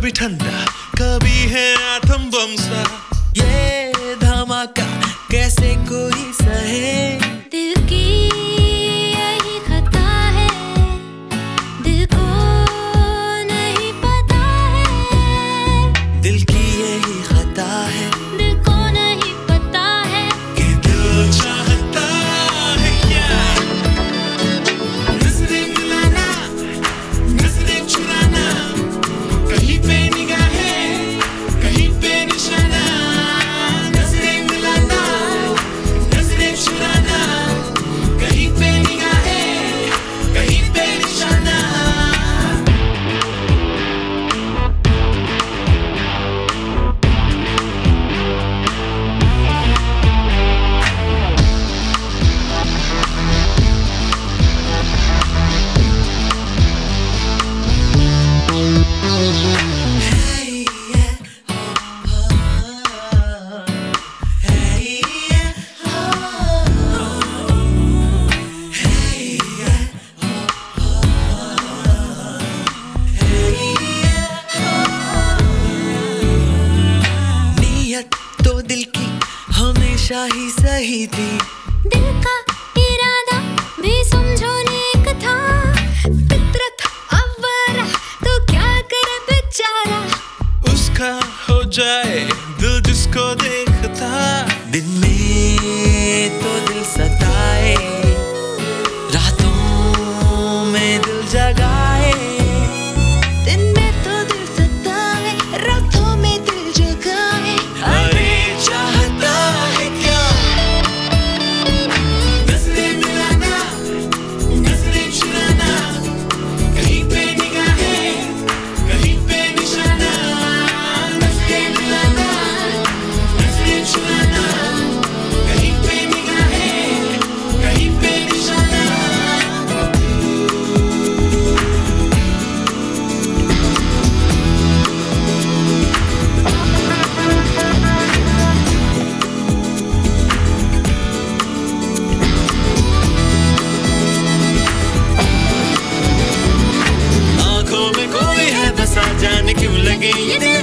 कभी ठंडा कभी है आतम बम सा। ये धमाका कैसे कोई सहे। दिल की यही खता है, दिल को नहीं पता है। दिल की यही खता है, दिल को नहीं पता है कि दिल चाहता है क्या। नजरें मिलाना, नजरें चुराना, कहीं पे निगाहें, कहीं पे निशाना। नजरें मिलाना, नजरें चुराना, कहीं पे निगाहें, कहीं पे निशाना। नीयत तो दिल की हमेशा ही सही थी। दिल का इरादा भी समझो नेक था। फितरत अव्वरा तो क्या करे बेचारा। उसका हो जाए दिल जिसको देखता। दिन में तो दिल सताए, रातों में दिल जगाए। दिन में तो दिल सताए, रातों में दिल जगाए। अरे चाहता है क्या। नजरें मिलाना, नजरें चुराना, कहीं पे निगाहें, कहीं पे निशाना। नजरें मिलाना, नजरें चुराना, कहीं पे निगाहें, कहीं पे निशाना। आँखों में कोई है बसा, जाने क्यों लगे ये